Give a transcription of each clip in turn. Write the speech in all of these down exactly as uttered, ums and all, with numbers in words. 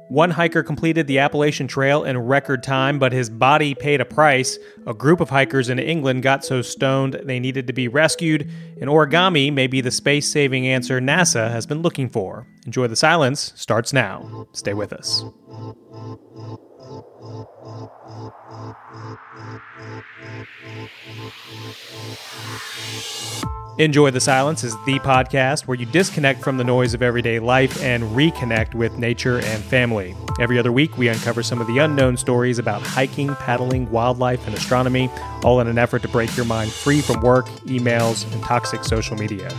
One hiker completed the Appalachian Trail in record time, but his body paid a price. A group of hikers in England got so stoned they needed to be rescued, and origami may be the space-saving answer NASA has been looking for. Enjoy the Silence starts now. Stay with us. Enjoy the Silence is the podcast where you disconnect from the noise of everyday life and reconnect with nature and family. Every other week, we uncover some of the unknown stories about hiking, paddling, wildlife, and astronomy, all in an effort to break your mind free from work, emails, and toxic social media.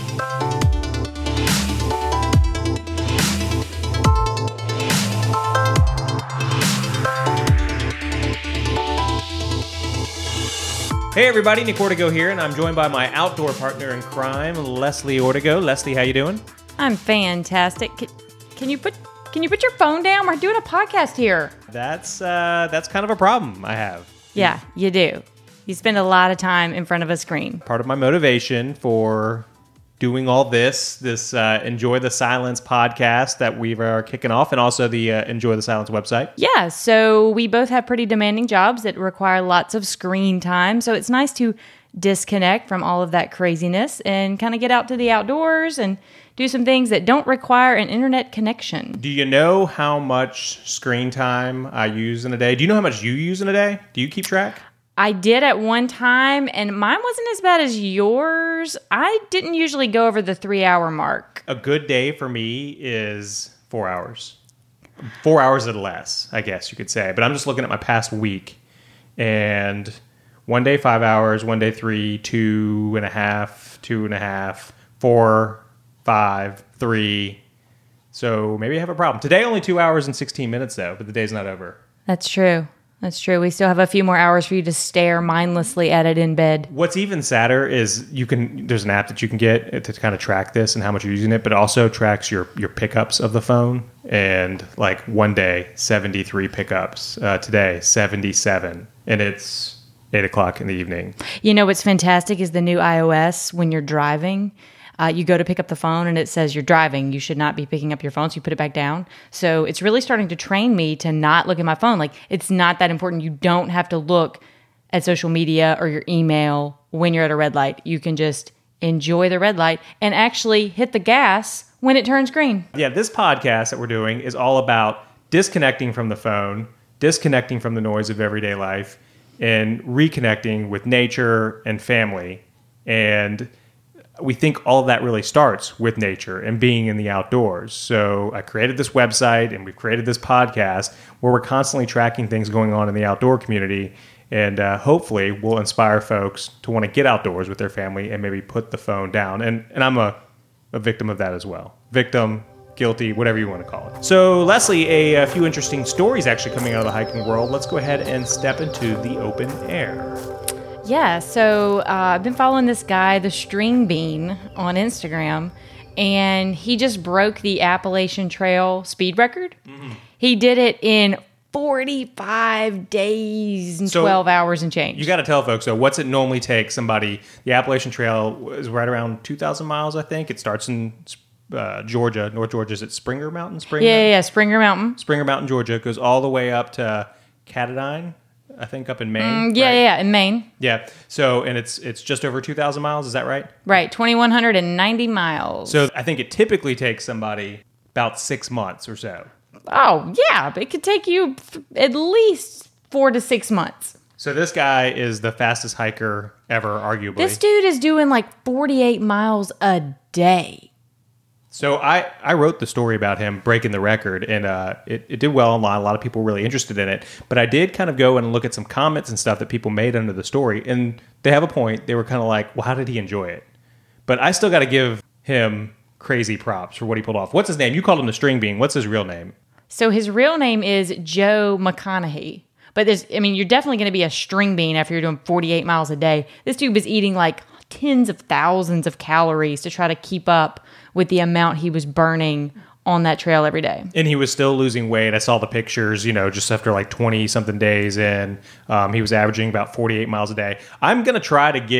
Hey everybody, Nick Ortego here, and I'm joined by my outdoor partner in crime, Leslie Ortego. Leslie, how you doing? I'm fantastic. Can, can you put Can you put your phone down? We're doing a podcast here. That's uh, that's kind of a problem I have. Yeah, you do. You spend a lot of time in front of a screen. Part of my motivation for doing all this, this uh, Enjoy the Silence podcast that we are kicking off, and also the uh, Enjoy the Silence website. Yeah, so we both have pretty demanding jobs that require lots of screen time, so it's nice to disconnect from all of that craziness and kind of get out to the outdoors and do some things that don't require an internet connection. Do you know how much screen time I use in a day? Do you know how much you use in a day? Do you keep track? I did at one time, and mine wasn't as bad as yours. I didn't usually go over the three-hour mark. A good day for me is four hours. Four hours or less, I guess you could say. But I'm just looking at my past week. And one day, five hours. One day, three, two and a half, two and a half, four, five, three. So maybe I have a problem. Today, only two hours and sixteen minutes, though. But the day's not over. That's true. That's true. We still have a few more hours for you to stare mindlessly at it in bed. What's even sadder is you can. There's an app that you can get to kind of track this and how much you're using it, but it also tracks your, your pickups of the phone. And like one day, seventy-three pickups. Uh, today, seventy-seven. And it's eight o'clock in the evening. You know what's fantastic is the new iOS when you're driving. Uh, you go to pick up the phone and it says you're driving. You should not be picking up your phone, so you put it back down. So it's really starting to train me to not look at my phone. Like, it's not that important. You don't have to look at social media or your email when you're at a red light. You can just enjoy the red light and actually hit the gas when it turns green. Yeah, this podcast that we're doing is all about disconnecting from the phone, disconnecting from the noise of everyday life, and reconnecting with nature and family. And we think all of that really starts with nature and being in the outdoors. So I created this website and we've created this podcast where we're constantly tracking things going on in the outdoor community. And uh, hopefully we'll inspire folks to want to get outdoors with their family and maybe put the phone down. And and I'm a, a victim of that as well. Victim, guilty, whatever you want to call it. So Leslie, a, a few interesting stories actually coming out of the hiking world. Let's go ahead and step into the open air. Yeah, so uh, I've been following this guy, the String Bean, on Instagram, and he just broke the Appalachian Trail speed record. Mm-hmm. He did it in forty-five days and so twelve hours and change. You got to tell folks, though, what's it normally take somebody? The Appalachian Trail is right around two thousand miles, I think. It starts in uh, Georgia, North Georgia. Is it Springer Mountain? Springer? Yeah, yeah, yeah, Springer Mountain. Springer Mountain, Georgia. It goes all the way up to Katadyn, I think, up in Maine. Mm, yeah, right? yeah, in Maine. Yeah. So, and it's it's just over two thousand miles. Is that right? Right, two thousand one hundred ninety miles. So I think it typically takes somebody about six months or so. Oh, yeah. But it could take you at least four to six months. So this guy is the fastest hiker ever, arguably. This dude is doing like forty-eight miles a day. So I, I wrote the story about him breaking the record, and uh, it, it did well online. A lot of people were really interested in it. But I did kind of go and look at some comments and stuff that people made under the story, and they have a point. They were kind of like, well, how did he enjoy it? But I still got to give him crazy props for what he pulled off. What's his name? You called him the String Bean. What's his real name? So his real name is Joe McConaughey. But there's, I mean, you're definitely going to be a string bean after you're doing forty-eight miles a day. This dude was eating like tens of thousands of calories to try to keep up with the amount he was burning on that trail every day. And he was still losing weight. I saw the pictures, you know, just after like twenty something days in. Um, he was averaging about forty-eight miles a day. I'm going to try to get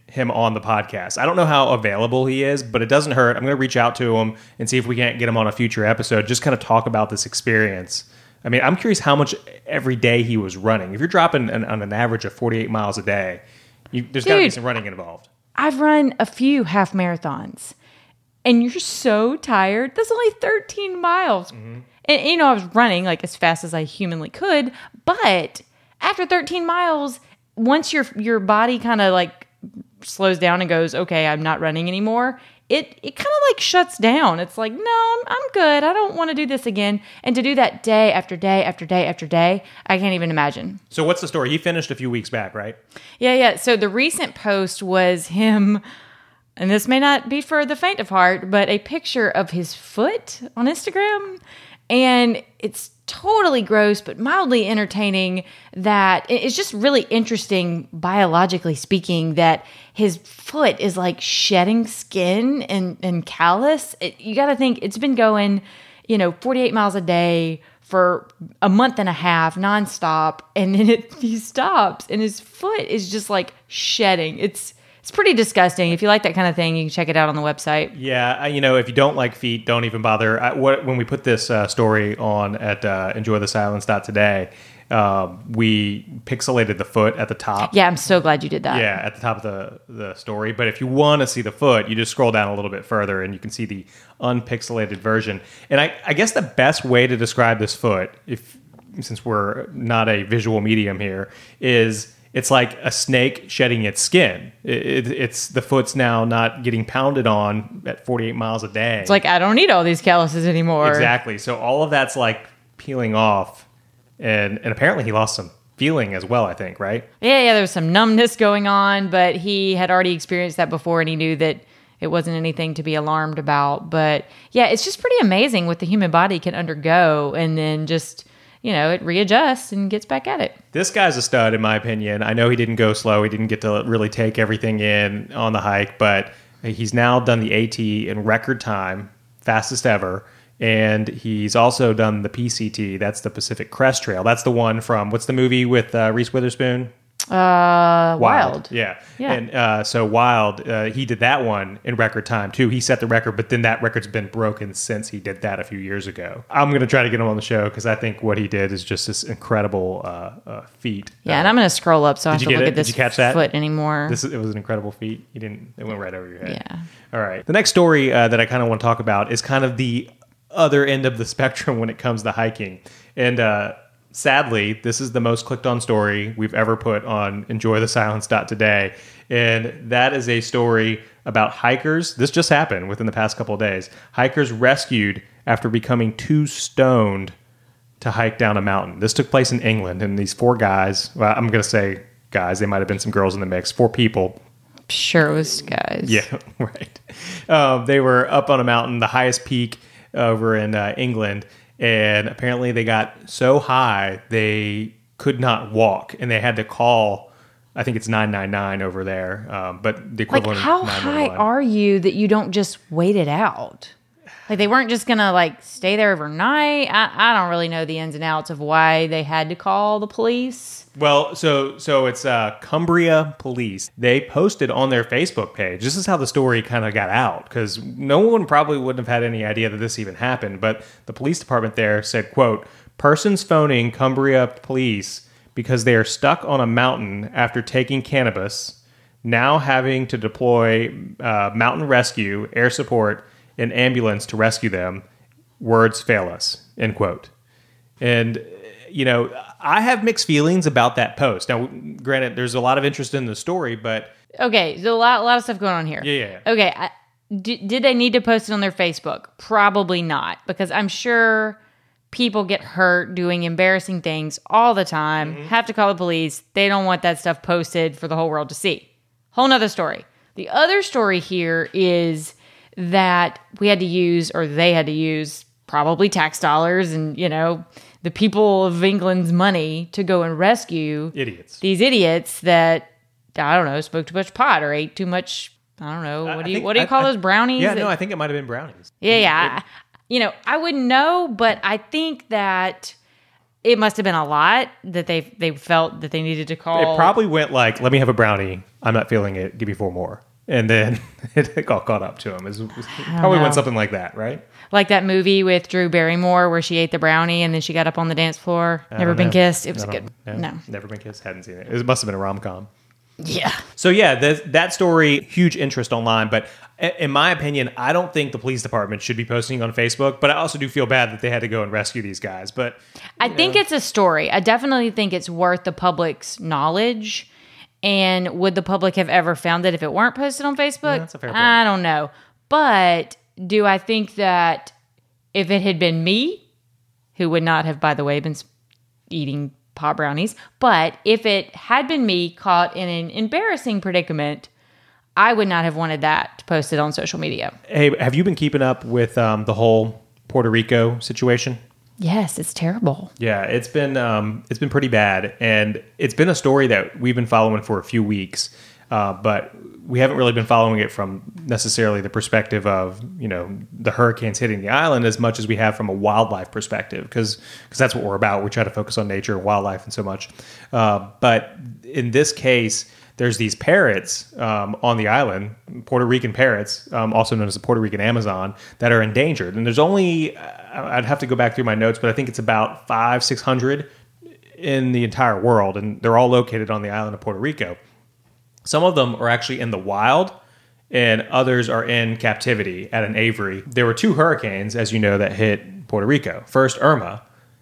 him on the podcast. I don't know how available he is, but it doesn't hurt. I'm going to reach out to him and see if we can't get him on a future episode. Just kind of talk about this experience. I mean, I'm curious how much every day he was running. If you're dropping an, on an average of forty-eight miles a day, you, there's got to be some running involved. I've run a few half marathons, and you're so tired. That's only thirteen miles. Mm-hmm. And, you know, I was running like as fast as I humanly could, but after thirteen miles, once your your body kind of like slows down and goes, okay, I'm not running anymore, it it kind of like shuts down. It's like, no, I'm, I'm good. I don't want to do this again. And to do that day after day after day after day, I can't even imagine. So what's the story? He finished a few weeks back, right? Yeah, yeah. So the recent post was him, and this may not be for the faint of heart, but a picture of his foot on Instagram. And it's totally gross, but mildly entertaining. That it's just really interesting, biologically speaking, that his foot is like shedding skin and, and callus. It, you got to think it's been going, you know, forty-eight miles a day for a month and a half nonstop. And then it, he stops and his foot is just like shedding. It's, It's pretty disgusting. If you like that kind of thing, you can check it out on the website. Yeah, you know, if you don't like feet, don't even bother. I, what, when we put this uh, story on at uh, enjoy the silence dot today, um, we pixelated the foot at the top. Yeah, I'm so glad you did that. Yeah, at the top of the, the story. But if you want to see the foot, you just scroll down a little bit further and you can see the unpixelated version. And I, I guess the best way to describe this foot, if since we're not a visual medium here, is... it's like a snake shedding its skin. It, it, it's the foot's now not getting pounded on at forty-eight miles a day. It's like, I don't need all these calluses anymore. Exactly. So all of that's like peeling off. And, and apparently he lost some feeling as well, I think, right? Yeah, yeah, there was some numbness going on, but he had already experienced that before and he knew that it wasn't anything to be alarmed about. But yeah, it's just pretty amazing what the human body can undergo and then just... you know, it readjusts and gets back at it. This guy's a stud, in my opinion. I know he didn't go slow. He didn't get to really take everything in on the hike, but he's now done the AT in record time, fastest ever. And he's also done the P C T. That's the Pacific Crest Trail. That's the one from, what's the movie with uh, Reese Witherspoon? Uh, Wild. Wild. Yeah. yeah. And uh, so Wild, uh, he did that one in record time too. He set the record, but then that record's been broken since he did that a few years ago. I'm going to try to get him on the show because I think what he did is just this incredible uh, uh, feat. Yeah, uh, and I'm going to scroll up so I have to look it? at this did you catch that? foot anymore. This It was an incredible feat. You didn't, it went right over your head. Yeah. All right. The next story uh, that I kind of want to talk about is kind of the other end of the spectrum when it comes to hiking. And, uh, sadly, this is the most clicked on story we've ever put on enjoy the silence dot today. And that is a story about hikers. This just happened within the past couple of days. Hikers rescued after becoming too stoned to hike down a mountain. This took place in England. And these four guys, well, I'm going to say guys, they might have been some girls in the mix, four people. Sure it was guys. Yeah, right. Um, they were up on a mountain, the highest peak over in uh, England. And apparently they got so high they could not walk, and they had to call. I think it's nine nine nine over there, um, but the equivalent. Like, how of high are you that you don't just wait it out? Like, they weren't just gonna like stay there overnight. I, I don't really know the ins and outs of why they had to call the police. Well, so so it's uh, Cumbria Police. They posted on their Facebook page. This is how the story kind of got out, because no one probably wouldn't have had any idea that this even happened. But the police department there said, quote, persons phoning Cumbria Police because they are stuck on a mountain after taking cannabis, now having to deploy uh, mountain rescue, air support, and ambulance to rescue them. Words fail us, end quote. And you know, I have mixed feelings about that post. Now, granted, there's a lot of interest in the story, but... Okay, so a lot, a lot of stuff going on here. Yeah, yeah. yeah. Okay, I, d- did they need to post it on their Facebook? Probably not, because I'm sure people get hurt doing embarrassing things all the time, mm-hmm. have to call the police. They don't want that stuff posted for the whole world to see. Whole nother story. The other story here is that we had to use, or they had to use, probably tax dollars and, you know... the people of England's money to go and rescue idiots. These idiots that, I don't know, smoked too much pot or ate too much, I don't know, what I do you think, what do you call I, those, brownies? Yeah, no, I think it might have been brownies. Yeah, yeah. It, I, you know, I wouldn't know, but I think that it must have been a lot that they they felt that they needed to call. It probably went like, let me have a brownie. I'm not feeling it. Give me four more. And then it got caught up to him. It, was, it probably know. went something like that, right? Like that movie with Drew Barrymore where she ate the brownie and then she got up on the dance floor. I Never don't been know. kissed. It was I a don't- good. yeah, No. Never Been Kissed. Hadn't seen it. It must have been a rom-com. Yeah. So yeah, that that story, huge interest online. But in my opinion, I don't think the police department should be posting on Facebook. But I also do feel bad that they had to go and rescue these guys. But I think it's a story. I definitely think it's worth the public's knowledge. And would the public have ever found it if it weren't posted on Facebook? Yeah, that's a fair point. I don't know. But do I think that if it had been me, who would not have, by the way, been s- eating pot brownies, but if it had been me caught in an embarrassing predicament, I would not have wanted that posted on social media. hey, have you been keeping up with um, the whole Puerto Rico situation? Yes, it's terrible. Yeah, it's been um, it's been pretty bad, and it's been a story that we've been following for a few weeks, uh, but we haven't really been following it from necessarily the perspective of, you know, the hurricanes hitting the island as much as we have from a wildlife perspective, because that's what we're about. We try to focus on nature and wildlife and so much, uh, but in this case, there's these parrots um, on the island, Puerto Rican parrots, um, also known as the Puerto Rican Amazon, that are endangered. And there's only, I'd have to go back through my notes, but I think it's about five, six hundred in the entire world, and they're all located on the island of Puerto Rico. Some of them are actually in the wild, and others are in captivity at an aviary. There were two hurricanes, as you know, that hit Puerto Rico. First, Irma,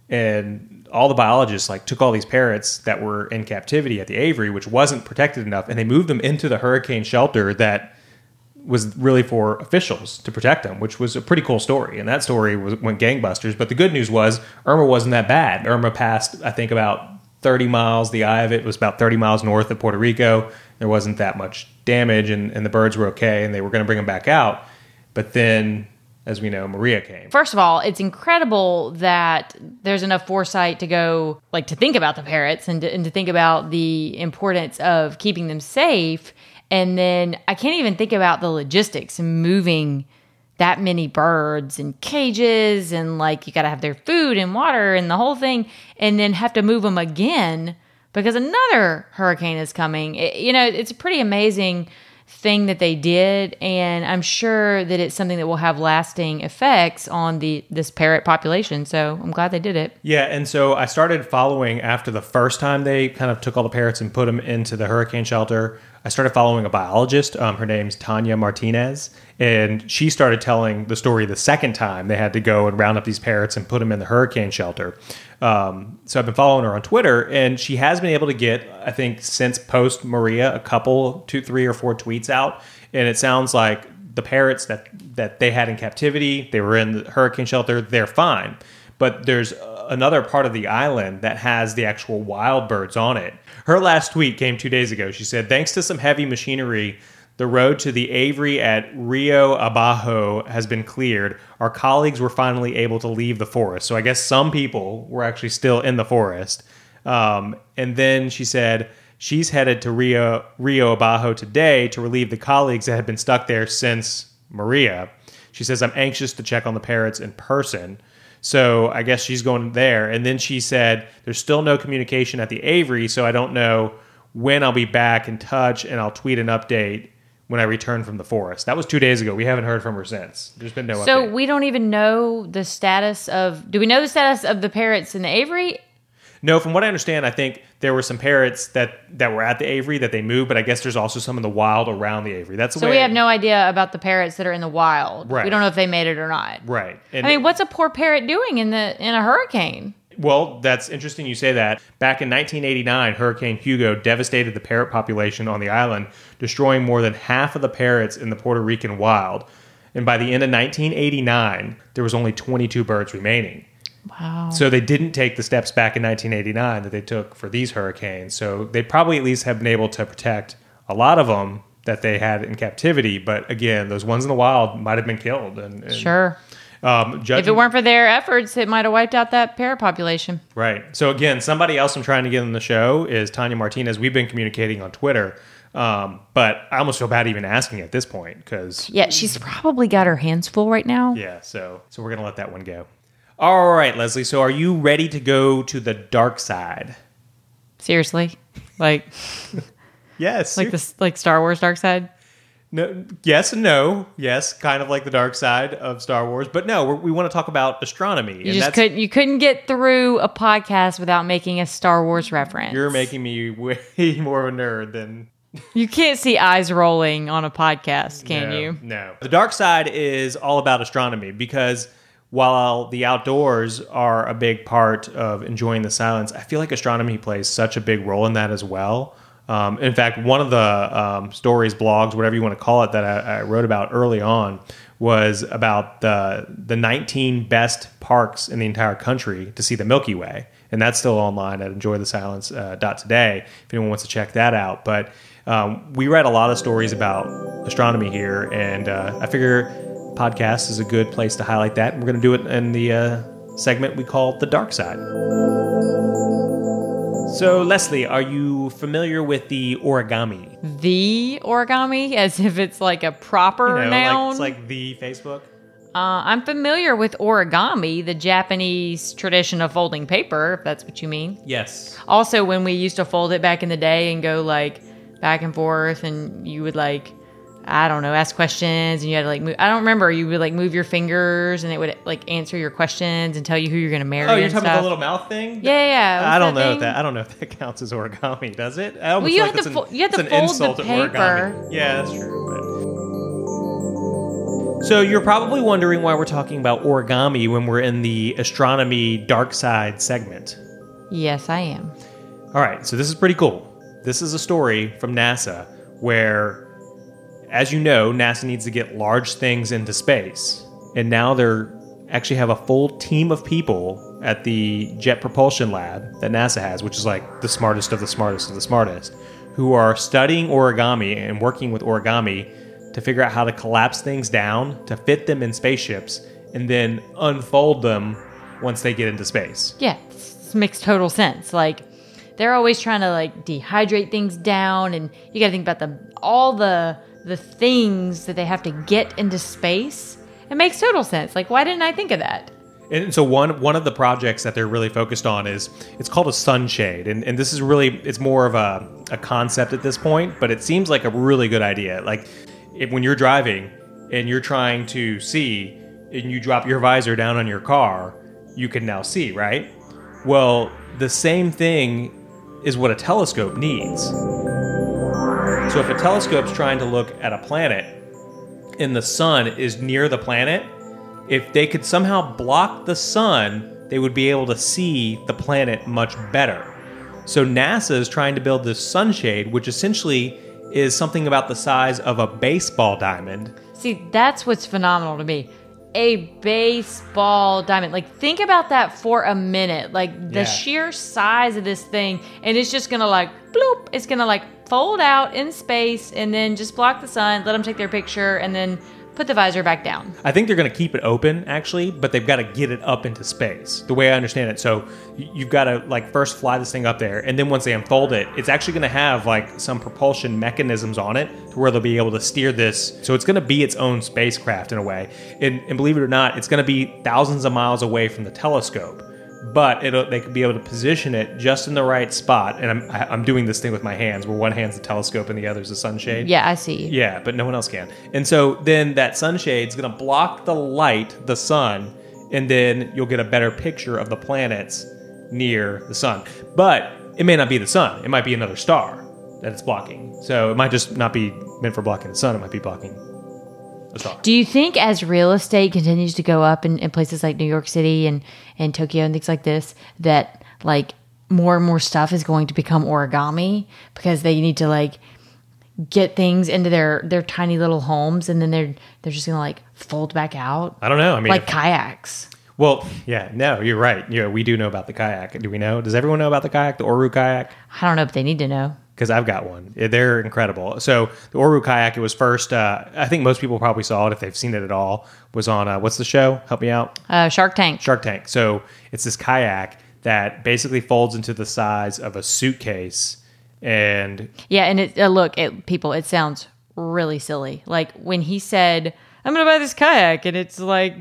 and all the biologists like took all these parrots that were in captivity at the aviary, which wasn't protected enough, and they moved them into the hurricane shelter that was really for officials to protect them, which was a pretty cool story. And that story was, went gangbusters. But the good news was Irma wasn't that bad. Irma passed, I think, about thirty miles. The eye of it was about thirty miles north of Puerto Rico. There wasn't that much damage, and, and the birds were okay, and they were going to bring them back out. But then, as we know, Maria came. First of all, it's incredible that there's enough foresight to go, like, to think about the parrots and to, and to think about the importance of keeping them safe. And then I can't even think about the logistics and moving that many birds in cages, and like you got to have their food and water and the whole thing, and then have to move them again because another hurricane is coming. It, you know, it's a pretty amazing thing that they did, and I'm sure that it's something that will have lasting effects on the this parrot population. So I'm glad they did it. Yeah, and so I started following after the first time they kind of took all the parrots and put them into the hurricane shelter. I started following a biologist. Um, her name's Tanya Martinez, and she started telling the story the second time they had to go and round up these parrots and put them in the hurricane shelter. Um, so I've been following her on Twitter, and she has been able to get, I think, since post Maria, a couple, two, three or four tweets out, and it sounds like the parrots that that they had in captivity, they were in the hurricane shelter, they're fine. But there's another part of the island that has the actual wild birds on it. Her last tweet came two days ago. She said, thanks to some heavy machinery, the road to the aviary at Rio Abajo has been cleared. Our colleagues were finally able to leave the forest. So I guess some people were actually still in the forest. Um, and then she said she's headed to Rio, Rio Abajo today to relieve the colleagues that had been stuck there since Maria. She says, I'm anxious to check on the parrots in person. So I guess she's going there. And then she said, there's still no communication at the aviary, so I don't know when I'll be back in touch, and I'll tweet an update when I return from the forest. That was two days ago. We haven't heard from her since. There's been no update. So we don't even know the status of, do we know the status of the parrots in the aviary? No, from what I understand, I think there were some parrots that, that were at the aviary that they moved, but I guess there's also some in the wild around the aviary. That's the So way we I- have no idea about the parrots that are in the wild. Right. We don't know if they made it or not. Right. And I mean, what's a poor parrot doing in the in a hurricane? Well, that's interesting you say that. Back in nineteen eighty-nine, Hurricane Hugo devastated the parrot population on the island, destroying more than half of the parrots in the Puerto Rican wild. And by the end of nineteen eighty-nine, there was only twenty-two birds remaining. Wow. So they didn't take the steps back in nineteen eighty-nine that they took for these hurricanes. So they probably at least have been able to protect a lot of them that they had in captivity. But again, those ones in the wild might have been killed. And, and Sure. Um, judging, If it weren't for their efforts, it might have wiped out that parrot population. Right. So again, somebody else I'm trying to get on the show is Tanya Martinez. We've been communicating on Twitter, um, but I almost feel bad even asking at this point because Yeah, she's probably got her hands full right now. yeah. So so we're gonna let that one go. All right, Leslie. So are you ready to go to the dark side? Seriously? Like, Yes. like this, like Star Wars Dark Side? No, yes and no. Yes, kind of like the dark side of Star Wars. But no, we're, we want to talk about astronomy. You just couldn't. You couldn't get through a podcast without making a Star Wars reference. You're making me way more of a nerd than... You can't see eyes rolling on a podcast, can no, you? No. The dark side is all about astronomy because while the outdoors are a big part of enjoying the silence, I feel like astronomy plays such a big role in that as well. Um, in fact, one of the um, stories, blogs, whatever you want to call it, that I, I wrote about early on was about the the nineteen best parks in the entire country to see the Milky Way. And that's still online at enjoy the silence dot today if anyone wants to check that out. But um, we read a lot of stories about astronomy here, and uh, I figure podcast is a good place to highlight that. And we're going to do it in the uh, segment we call The Dark Side. So, Leslie, are you familiar with the origami? The origami, as if it's like a proper You know, noun. like, it's like the Facebook. Uh, I'm familiar with origami, the Japanese tradition of folding paper, if that's what you mean. Yes. Also, when we used to fold it back in the day and go like back and forth, and you would like, I don't know, ask questions, and you had to like move. I don't remember. You would like move your fingers, and it would like answer your questions and tell you who you're going to marry. Oh, you're and talking stuff. about the little mouth thing? Yeah, yeah. yeah. What's I don't that know thing? if that. I don't know if that counts as origami. Does it? I Well, almost you feel have like to that's fo- an, you have to it's an fold insult the to paper. origami. Yeah, that's true. But. So you're probably wondering why we're talking about origami when we're in the astronomy dark side segment. Yes, I am. All right, so this is pretty cool. This is a story from NASA where, as you know, NASA needs to get large things into space. And now they're actually have a full team of people at the Jet Propulsion Lab that NASA has, which is like the smartest of the smartest of the smartest, who are studying origami and working with origami to figure out how to collapse things down, to fit them in spaceships, and then unfold them once they get into space. Yeah, this makes total sense. Like, they're always trying to like dehydrate things down, and you got to think about the all the the things that they have to get into space. It makes total sense. Like, why didn't I think of that? And so one one of the projects that they're really focused on is, it's called a sunshade. And, and this is really, it's more of a, a concept at this point, but it seems like a really good idea. Like, if, when you're driving and you're trying to see and you drop your visor down on your car, you can now see, right? Well, the same thing is what a telescope needs. So if a telescope's trying to look at a planet and the sun is near the planet, if they could somehow block the sun, they would be able to see the planet much better. So NASA is trying to build this sunshade, which essentially is something about the size of a baseball diamond. See, that's what's phenomenal to me. A baseball diamond. Like, think about that for a minute. Like, the Yeah. sheer size of this thing, and it's just gonna like bloop. It's gonna like fold out in space, and then just block the sun. Let them take their picture, and then put the visor back down. I think they're going to keep it open, actually, but they've got to get it up into space, the way I understand it. So y- you've got to, like, first fly this thing up there, and then once they unfold it, it's actually going to have, like, some propulsion mechanisms on it to where they'll be able to steer this. So it's going to be its own spacecraft in a way. And, and believe it or not, it's going to be thousands of miles away from the telescope. But it'll, they could be able to position it just in the right spot. And I'm I- I'm doing this thing with my hands, where one hand's the telescope and the other's the sunshade. Yeah, I see. Yeah, but no one else can. And so then that sunshade's going to block the light, the sun, and then you'll get a better picture of the planets near the sun. But it may not be the sun. It might be another star that it's blocking. So it might just not be meant for blocking the sun. It might be blocking a star. Do you think as real estate continues to go up in, in places like New York City and, and Tokyo and things like this, that like more and more stuff is going to become origami because they need to like get things into their, their tiny little homes, and then they're they're just gonna like fold back out? I don't know. I mean, like if- kayaks. well, yeah, no, you're right. Yeah, we do know about the kayak. Do we know? Does everyone know about the kayak, the Oru kayak? I don't know if they need to know. Because I've got one. They're incredible. So the Oru kayak, it was first, uh, I think most people probably saw it if they've seen it at all, was on, uh, what's the show? Help me out. Uh, Shark Tank. Shark Tank. So it's this kayak that basically folds into the size of a suitcase. And Yeah, and it uh, look, it, people, it sounds really silly. Like when he said, "I'm going to buy this kayak," and it's like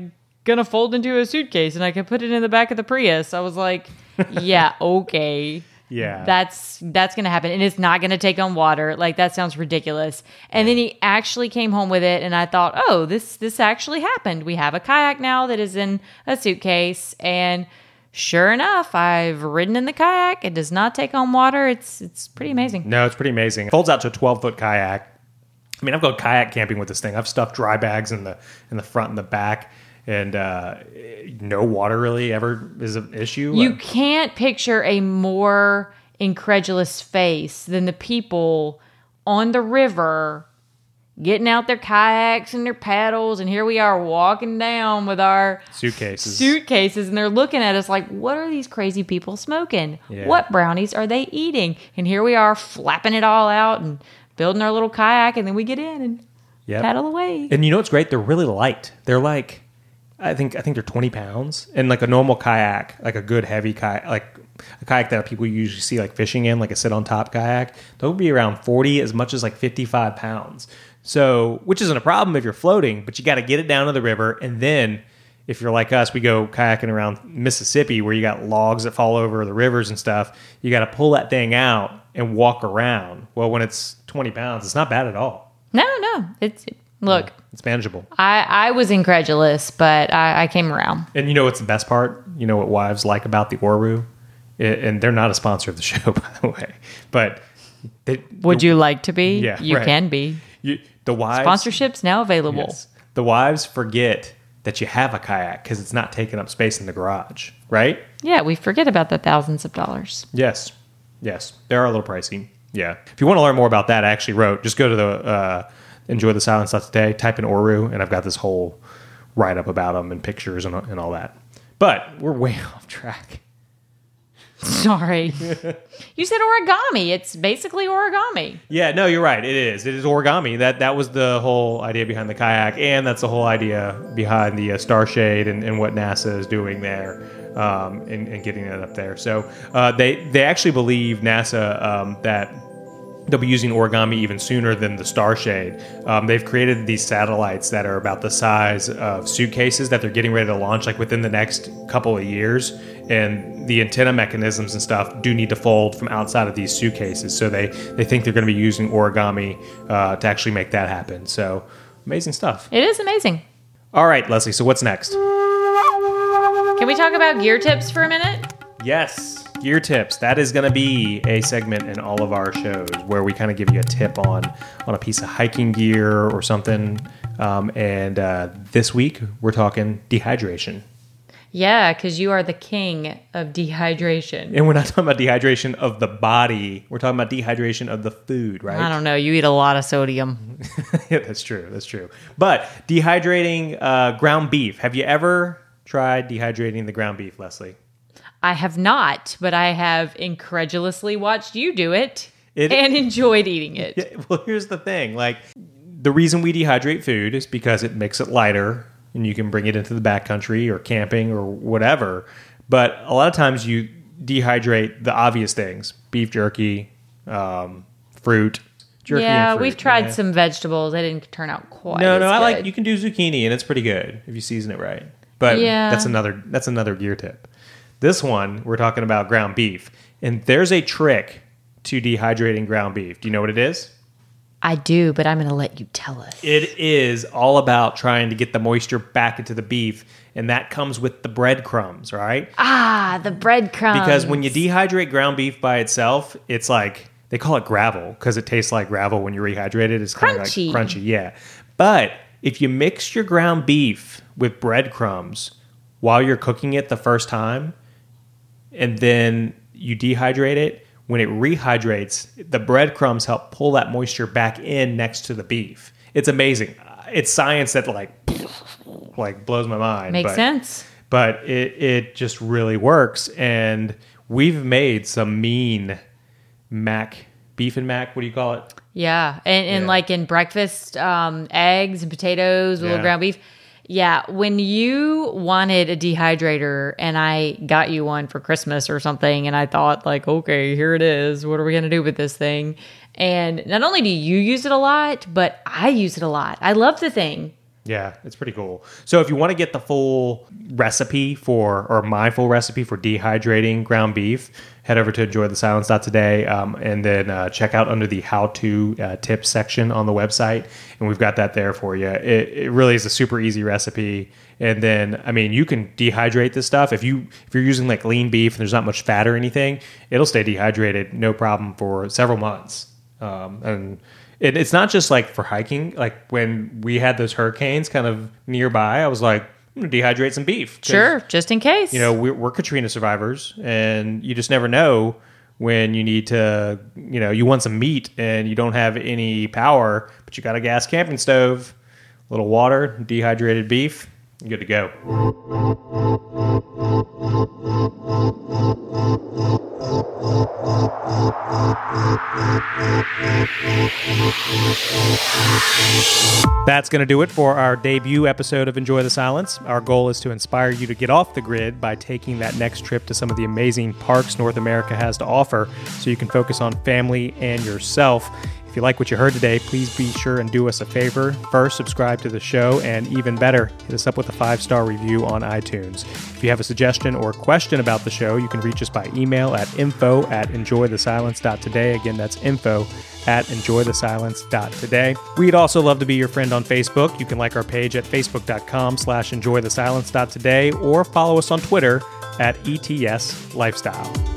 gonna fold into a suitcase and I can put it in the back of the Prius. I was like, yeah, okay. Yeah. That's that's going to happen. And it's not going to take on water. Like, that sounds ridiculous. And then he actually came home with it, and I thought, oh, this this actually happened. We have a kayak now that is in a suitcase. And sure enough, I've ridden in the kayak. It does not take on water. It's it's pretty amazing. No, it's pretty amazing. It folds out to a twelve-foot kayak. I mean, I've gone kayak camping with this thing. I've stuffed dry bags in the in the front and the back. And uh, no water really ever is an issue. You can't picture a more incredulous face than the people on the river getting out their kayaks and their paddles. And here we are walking down with our suitcases. Suitcases. And they're looking at us like, what are these crazy people smoking? Yeah. What brownies are they eating? And here we are flapping it all out and building our little kayak. And then we get in and yep. paddle away. And you know what's great? They're really light. They're like... I think I think they're twenty pounds, and like a normal kayak, like a good heavy kayak, like a kayak that people usually see like fishing in, like a sit on top kayak, they'll be around forty, as much as like fifty-five pounds. So, which isn't a problem if you're floating, but you got to get it down to the river, and then if you're like us, we go kayaking around Mississippi where you got logs that fall over the rivers and stuff. You got to pull that thing out and walk around. Well, when it's twenty pounds, it's not bad at all. No, no, it's. Look, yeah, it's manageable. I, I was incredulous, but I, I came around. And you know what's the best part? You know what wives like about the Oru? It, and they're not a sponsor of the show, by the way. But they, would the, you like to be? Yeah, you right. can be. You, the wives sponsorships now available. Yes, the wives forget that you have a kayak because it's not taking up space in the garage, right? Yeah, we forget about the thousands of dollars. Yes, yes, they are a little pricey. Yeah, if you want to learn more about that, I actually wrote. Just go to the. Uh, Enjoy the Silence Today, type in Oru, and I've got this whole write-up about them and pictures and, and all that. But we're way off track. Sorry. You said origami. It's basically origami. Yeah, no, you're right. It is. It is origami. That that was the whole idea behind the kayak, and that's the whole idea behind the uh, Starshade and, and what NASA is doing there um, and, and getting it up there. So uh, they, they actually believe, NASA, um, that they'll be using origami even sooner than the Starshade. Um, they've created these satellites that are about the size of suitcases that they're getting ready to launch like within the next couple of years. And the antenna mechanisms and stuff do need to fold from outside of these suitcases. So they, they think they're going to be using origami uh, to actually make that happen. So amazing stuff. It is amazing. All right, Leslie. So what's next? Can we talk about gear tips for a minute? Yes. Gear tips. That is going to be a segment in all of our shows where we kind of give you a tip on on a piece of hiking gear or something. Um, and uh, this week we're talking dehydration. Yeah, because you are the king of dehydration. And we're not talking about dehydration of the body. We're talking about dehydration of the food, right? I don't know. You eat a lot of sodium. Yeah, that's true. That's true. But dehydrating uh, ground beef. Have you ever tried dehydrating the ground beef, Leslie? I have not, but I have incredulously watched you do it, it and enjoyed eating it. Yeah, well, here's the thing. Like, the reason we dehydrate food is because it makes it lighter and you can bring it into the backcountry or camping or whatever. But a lot of times you dehydrate the obvious things. Beef jerky, um, fruit. Jerky yeah, and fruit. We've tried yeah. some vegetables. They didn't turn out quite No, as no, good. I like, you can do zucchini and it's pretty good if you season it right. But yeah. that's another that's another gear tip. This one, we're talking about ground beef. And there's a trick to dehydrating ground beef. Do you know what it is? I do, but I'm going to let you tell us. It is all about trying to get the moisture back into the beef. And that comes with the breadcrumbs, right? Ah, the breadcrumbs. Because when you dehydrate ground beef by itself, it's like, they call it gravel because it tastes like gravel when you rehydrate it. It's kind of like crunchy, yeah. But if you mix your ground beef with breadcrumbs while you're cooking it the first time, and then you dehydrate it, when it rehydrates, the breadcrumbs help pull that moisture back in next to the beef. It's amazing. It's science that like like blows my mind. Makes but, sense. But it, it just really works. And we've made some mean mac, beef and mac, what do you call it? Yeah. And, and Yeah. like in breakfast, um, eggs and potatoes, a little Yeah. ground beef. Yeah, when you wanted a dehydrator and I got you one for Christmas or something, and I thought like, okay, here it is. What are we going to do with this thing? And not only do you use it a lot, but I use it a lot. I love the thing. Yeah, it's pretty cool. So if you want to get the full recipe for, or my full recipe for dehydrating ground beef, head over to enjoy the silence dot today um, and then uh, check out under the how-to uh, tips section on the website. And we've got that there for you. It, it really is a super easy recipe. And then, I mean, you can dehydrate this stuff. If, you, if you're using like lean beef and there's not much fat or anything, it'll stay dehydrated, no problem, for several months. Um, and it, it's not just like for hiking. Like when we had those hurricanes kind of nearby, I was like, I'm going to dehydrate some beef. Sure, just in case. You know, we're, we're Katrina survivors, and you just never know when you need to, you know, you want some meat and you don't have any power, but you got a gas camping stove, a little water, dehydrated beef, you're good to go. That's going to do it for our debut episode of Enjoy the Silence. Our goal is to inspire you to get off the grid by taking that next trip to some of the amazing parks North America has to offer so you can focus on family and yourself. If you like what you heard today, please be sure and do us a favor. First, subscribe to the show, and even better, hit us up with a five-star review on iTunes. If you have a suggestion or question about the show, you can reach us by email at info at enjoy the silence dot today. Again, that's info at enjoy the silence dot today. We'd also love to be your friend on Facebook. You can like our page at facebook.com slash enjoy the silence dot today or follow us on Twitter at E T S Lifestyle.